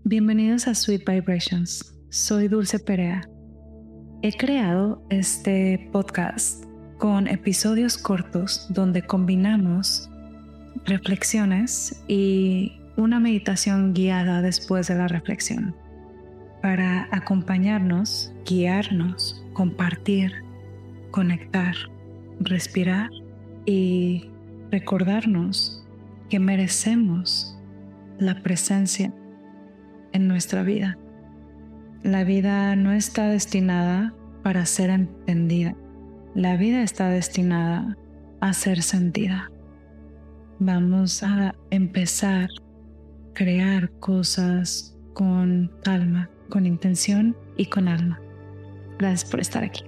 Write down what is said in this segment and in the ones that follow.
Bienvenidos a Sweet Vibrations. Soy Dulce Perea. He creado este podcast con episodios cortos donde combinamos reflexiones y una meditación guiada después de la reflexión para acompañarnos, guiarnos, compartir, conectar, respirar y recordarnos que merecemos la presencia en nuestra vida. La vida no está destinada para ser entendida. La vida está destinada a ser sentida. Vamos a empezar a crear cosas con calma, con intención y con alma. Gracias por estar aquí.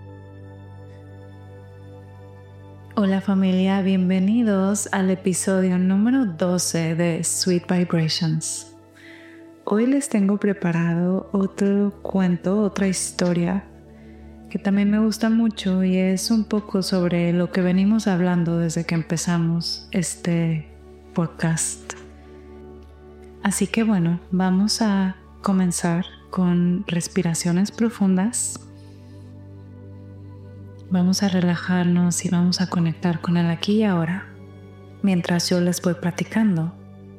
Hola familia, bienvenidos al episodio número 12 de Sweet Vibrations. Hoy les tengo preparado otro cuento, otra historia que también me gusta mucho y es un poco sobre lo que venimos hablando desde que empezamos este podcast. Así que bueno, vamos a comenzar con respiraciones profundas. Vamos a relajarnos y vamos a conectar con el aquí y ahora mientras yo les voy platicando,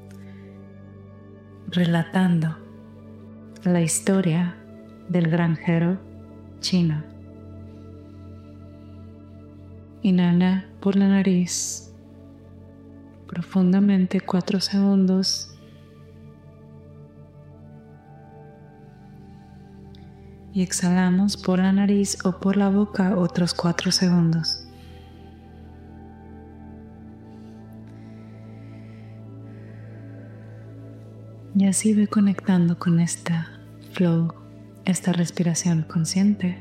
relatando la historia del granjero chino. Inhala por la nariz profundamente 4 segundos. Y exhalamos por la nariz o por la boca otros 4 segundos. Y así ve conectando con esta flow, esta respiración consciente.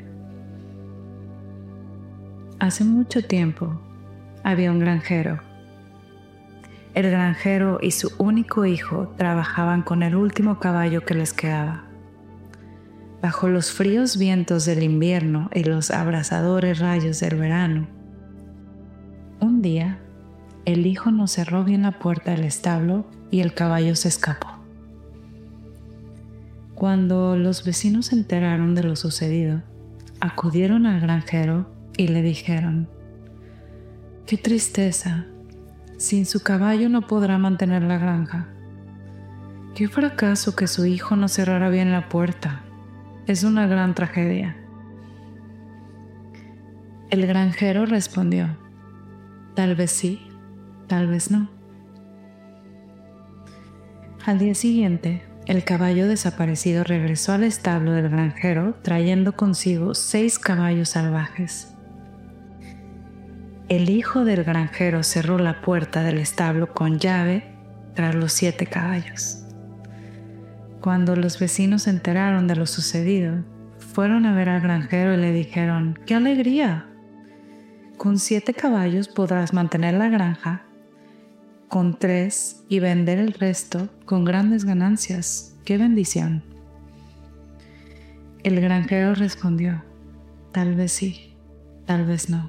Hace mucho tiempo había un granjero. El granjero y su único hijo trabajaban con el último caballo que les quedaba. Bajo los fríos vientos del invierno y los abrasadores rayos del verano, un día el hijo no cerró bien la puerta del establo y el caballo se escapó. Cuando los vecinos se enteraron de lo sucedido, acudieron al granjero y le dijeron: «¡Qué tristeza! Sin su caballo no podrá mantener la granja. ¡Qué fracaso que su hijo no cerrara bien la puerta! Es una gran tragedia». El granjero respondió: «Tal vez sí, tal vez no». Al día siguiente, el caballo desaparecido regresó al establo del granjero trayendo consigo 6 caballos salvajes. El hijo del granjero cerró la puerta del establo con llave tras los 7 caballos. Cuando los vecinos se enteraron de lo sucedido, fueron a ver al granjero y le dijeron: «¡Qué alegría! Con 7 caballos podrás mantener la granja, con 3 y vender el resto con grandes ganancias. ¡Qué bendición!». El granjero respondió: «Tal vez sí, tal vez no».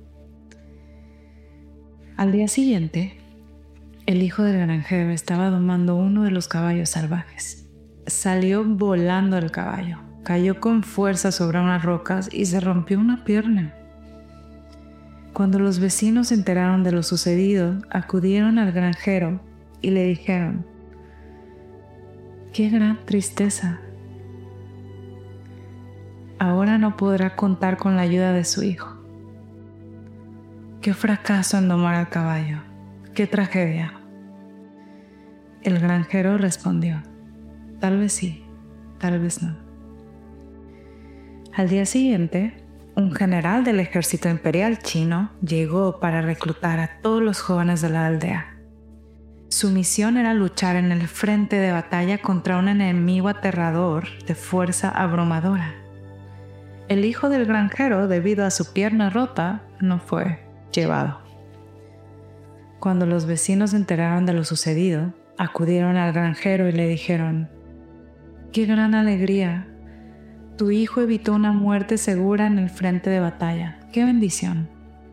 Al día siguiente, el hijo del granjero estaba domando uno de los caballos salvajes. Salió volando el caballo, cayó con fuerza sobre unas rocas y se rompió una pierna. Cuando los vecinos se enteraron de lo sucedido, acudieron al granjero y le dijeron: «¡Qué gran tristeza! Ahora no podrá contar con la ayuda de su hijo. ¡Qué fracaso en domar al caballo! ¡Qué tragedia!». El granjero respondió: «Tal vez sí, tal vez no». Al día siguiente, un general del ejército imperial chino llegó para reclutar a todos los jóvenes de la aldea. Su misión era luchar en el frente de batalla contra un enemigo aterrador de fuerza abrumadora. El hijo del granjero, debido a su pierna rota, no fue llevado. Cuando los vecinos se enteraron de lo sucedido, acudieron al granjero y le dijeron: «¡Qué gran alegría! Tu hijo evitó una muerte segura en el frente de batalla. ¡Qué bendición!».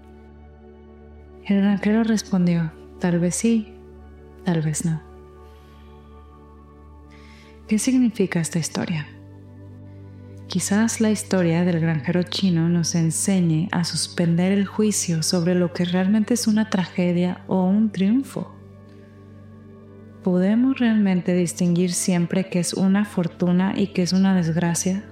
El granjero respondió: «Tal vez sí, tal vez no». ¿Qué significa esta historia? Quizás la historia del granjero chino nos enseñe a suspender el juicio sobre lo que realmente es una tragedia o un triunfo. ¿Podemos realmente distinguir siempre qué es una fortuna y qué es una desgracia?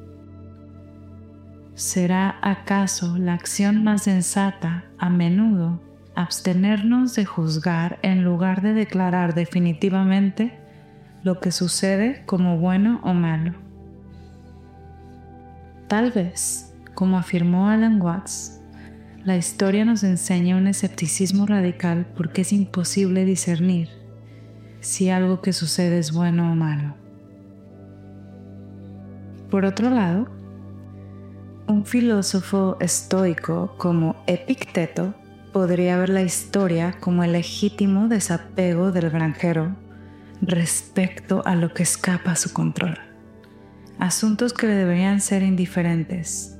¿Será acaso la acción más sensata, a menudo, abstenernos de juzgar en lugar de declarar definitivamente lo que sucede como bueno o malo? Tal vez, como afirmó Alan Watts, la historia nos enseña un escepticismo radical porque es imposible discernir si algo que sucede es bueno o malo. Por otro lado, un filósofo estoico como Epicteto podría ver la historia como el legítimo desapego del granjero respecto a lo que escapa a su control. Asuntos que le deberían ser indiferentes.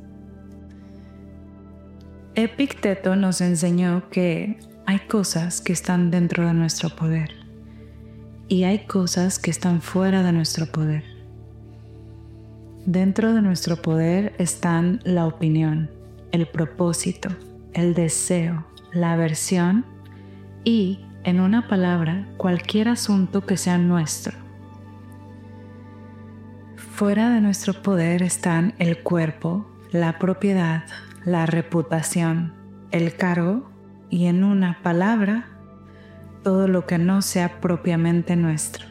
Epicteto nos enseñó que hay cosas que están dentro de nuestro poder y hay cosas que están fuera de nuestro poder. Dentro de nuestro poder están la opinión, el propósito, el deseo, la aversión y, en una palabra, cualquier asunto que sea nuestro. Fuera de nuestro poder están el cuerpo, la propiedad, la reputación, el cargo y, en una palabra, todo lo que no sea propiamente nuestro.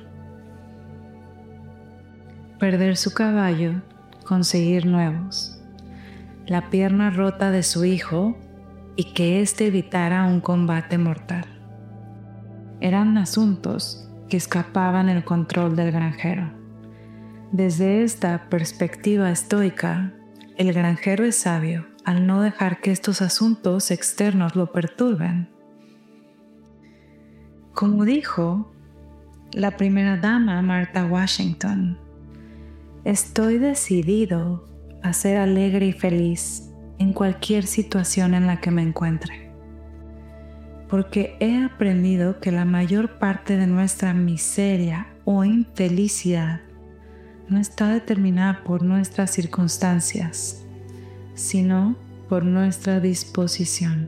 Perder su caballo, conseguir nuevos, la pierna rota de su hijo y que éste evitara un combate mortal. Eran asuntos que escapaban el control del granjero. Desde esta perspectiva estoica, el granjero es sabio al no dejar que estos asuntos externos lo perturben. Como dijo la primera dama Martha Washington, estoy decidido a ser alegre y feliz en cualquier situación en la que me encuentre, porque he aprendido que la mayor parte de nuestra miseria o infelicidad no está determinada por nuestras circunstancias, sino por nuestra disposición.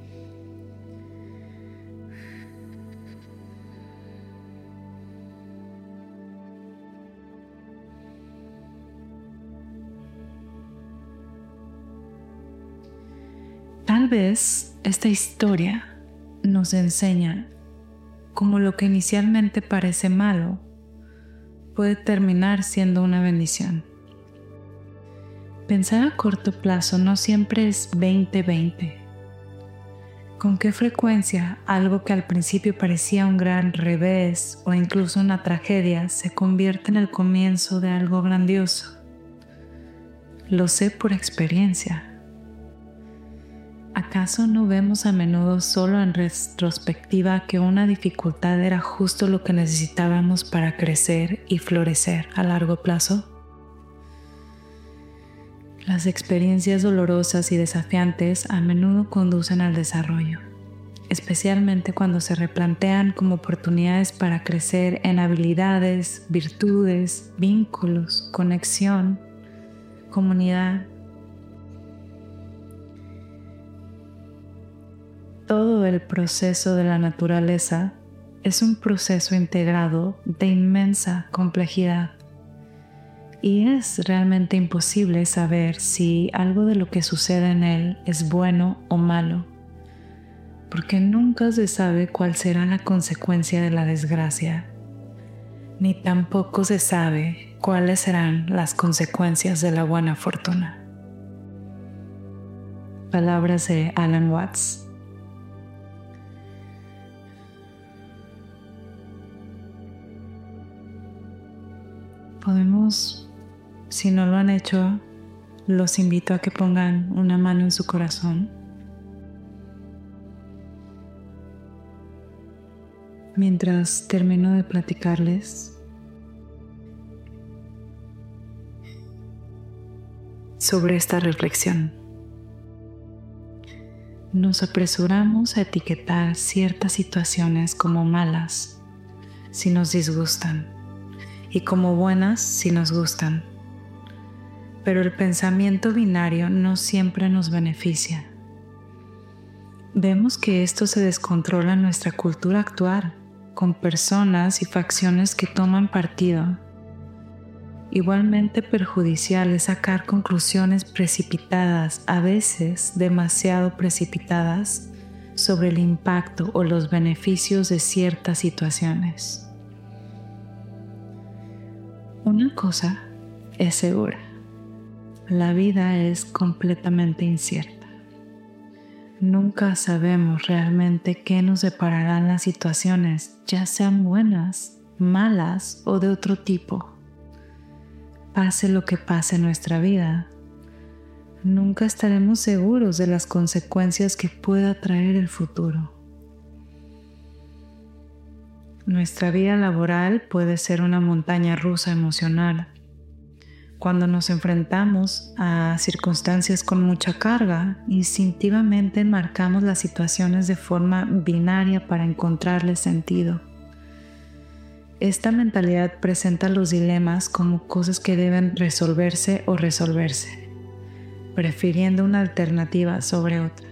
Tal vez esta historia nos enseña cómo lo que inicialmente parece malo puede terminar siendo una bendición. Pensar a corto plazo no siempre es 20-20. ¿Con qué frecuencia algo que al principio parecía un gran revés o incluso una tragedia se convierte en el comienzo de algo grandioso? Lo sé por experiencia. ¿Acaso no vemos a menudo solo en retrospectiva que una dificultad era justo lo que necesitábamos para crecer y florecer a largo plazo? Las experiencias dolorosas y desafiantes a menudo conducen al desarrollo, especialmente cuando se replantean como oportunidades para crecer en habilidades, virtudes, vínculos, conexión, comunidad. Todo el proceso de la naturaleza es un proceso integrado de inmensa complejidad y es realmente imposible saber si algo de lo que sucede en él es bueno o malo, porque nunca se sabe cuál será la consecuencia de la desgracia, ni tampoco se sabe cuáles serán las consecuencias de la buena fortuna. Palabras de Alan Watts. Podemos, si no lo han hecho, los invito a que pongan una mano en su corazón. Mientras termino de platicarles sobre esta reflexión. Nos apresuramos a etiquetar ciertas situaciones como malas si nos disgustan. y como buenas si nos gustan. Pero el pensamiento binario no siempre nos beneficia. Vemos que esto se descontrola en nuestra cultura actual, con personas y facciones que toman partido. Igualmente perjudicial es sacar conclusiones precipitadas, a veces demasiado precipitadas, sobre el impacto o los beneficios de ciertas situaciones. Una cosa es segura: la vida es completamente incierta. Nunca sabemos realmente qué nos depararán las situaciones, ya sean buenas, malas o de otro tipo. Pase lo que pase en nuestra vida, nunca estaremos seguros de las consecuencias que pueda traer el futuro. Nuestra vida laboral puede ser una montaña rusa emocional. Cuando nos enfrentamos a circunstancias con mucha carga, instintivamente enmarcamos las situaciones de forma binaria para encontrarle sentido. Esta mentalidad presenta los dilemas como cosas que deben resolverse o resolverse, prefiriendo una alternativa sobre otra.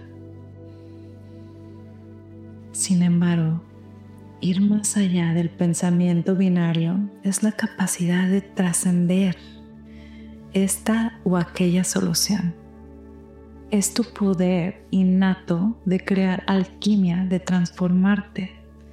Sin embargo, ir más allá del pensamiento binario es la capacidad de trascender esta o aquella solución. Es tu poder innato de crear alquimia, de transformarte.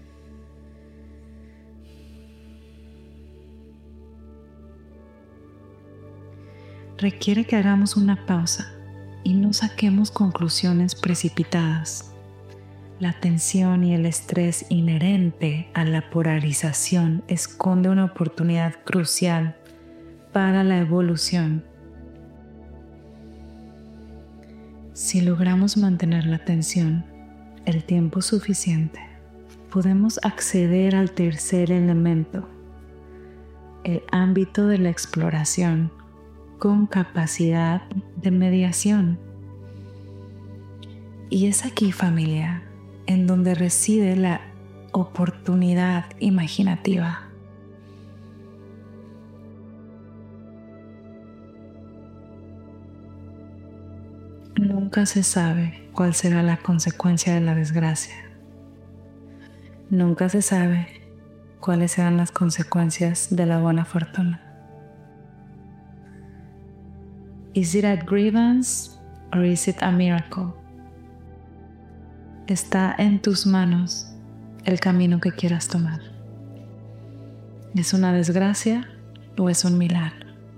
Requiere que hagamos una pausa y no saquemos conclusiones precipitadas. La tensión y el estrés inherente a la polarización esconde una oportunidad crucial para la evolución. Si logramos mantener la atención el tiempo suficiente, podemos acceder al tercer elemento, el ámbito de la exploración, con capacidad de mediación. Y es aquí, familia, en donde reside la oportunidad imaginativa. Nunca se sabe cuál será la consecuencia de la desgracia. Nunca se sabe cuáles serán las consecuencias de la buena fortuna. Is it a grievance or is it a miracle? Está en tus manos el camino que quieras tomar. ¿Es una desgracia o es un milagro?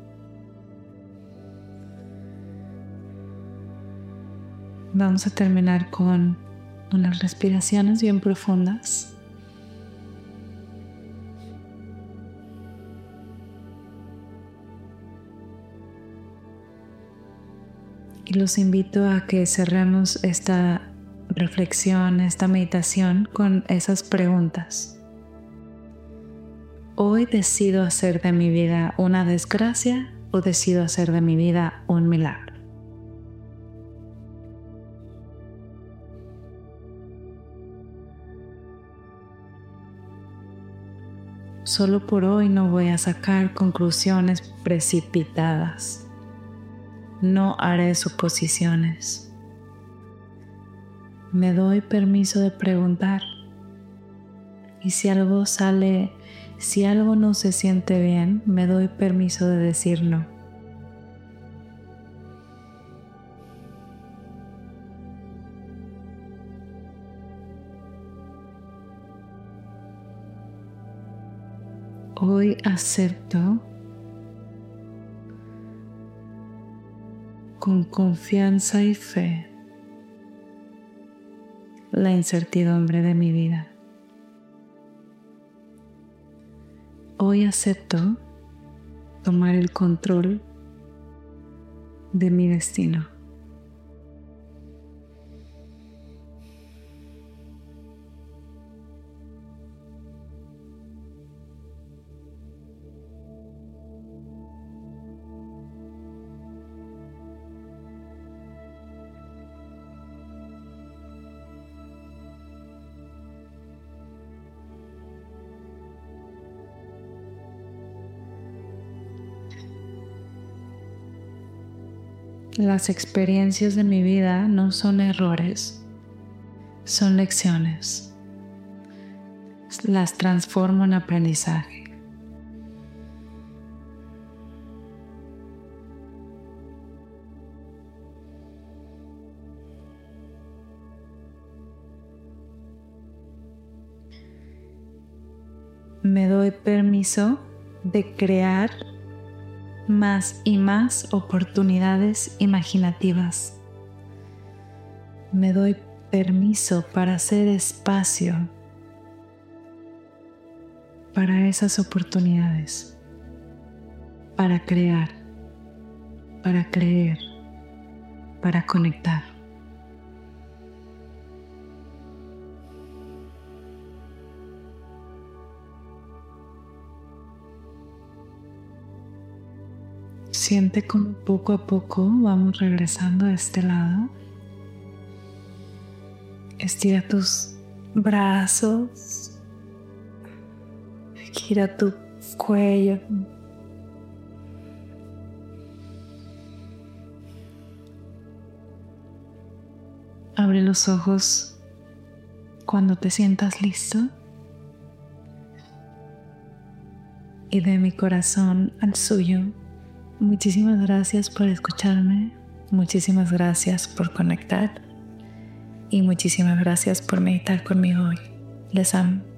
Vamos a terminar con unas respiraciones bien profundas. Y los invito a que cerremos esta reflexión, esta meditación con esas preguntas. ¿Hoy decido hacer de mi vida una desgracia o decido hacer de mi vida un milagro? Solo por hoy no voy a sacar conclusiones precipitadas. No haré suposiciones. Me doy permiso de preguntar. Y si algo no se siente bien, me doy permiso de decir no. Hoy acepto con confianza y fe la incertidumbre de mi vida. Hoy acepto tomar el control de mi destino. Las experiencias de mi vida no son errores, son lecciones. Las transformo en aprendizaje. Me doy permiso de crear más y más oportunidades imaginativas. Me doy permiso para hacer espacio para esas oportunidades, para crear, para creer, para conectar. Siente como poco a poco vamos regresando a este lado. Estira tus brazos, gira tu cuello. Abre los ojos cuando te sientas listo. Y de mi corazón al suyo, muchísimas gracias por escucharme, muchísimas gracias por conectar y muchísimas gracias por meditar conmigo hoy. Les amo.